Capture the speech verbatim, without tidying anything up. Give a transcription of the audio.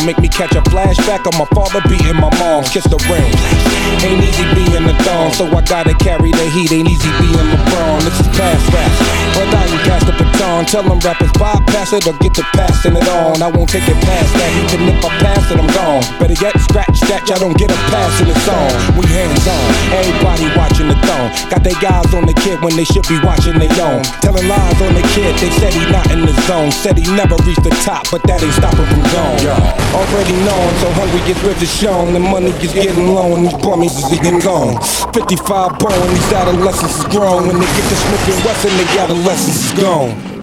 make me catch a flashback of my father beating my mom. Kiss the ring. Ain't easy being a thong, so I gotta carry the heat. Ain't easy being LeBron. This is past rap, but I can pass the baton. Tell them rappers bypass it or get to passing it on. I won't take it past that. Even if I pass it, I'm gone. Better yet, scratch that. Y'all don't get a pass in the song. We hands on. Everybody watching the throne. Got they guys on the kid when they should be watching their own. Telling lies on the kid. They said he not in the zone. Said he never reached the top, but that ain't stopping from gone. Already known, so hungry gets rich is shown. The money is getting low and these bummies is getting gone. fifty-five born, these adolescents is grown. When they get to Smith and Wesson, they adolescence is gone.